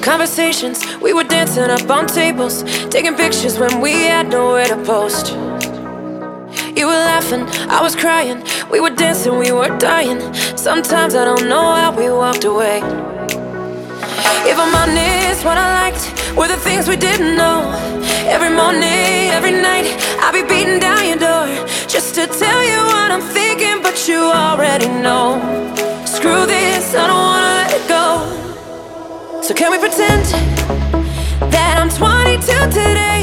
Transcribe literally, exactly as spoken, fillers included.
Conversations, we were dancing up on tables, taking pictures when we had nowhere to post. You were laughing, I was crying, we were dancing, we were dying. Sometimes I don't know how we walked away. If I'm honest, what I liked were the things we didn't know. Every morning, every night, I'll be beating down your door just to tell you what I'm thinking, but you already know. Screw this, I don't wanna let it go. So can we pretend that I'm twenty-two today?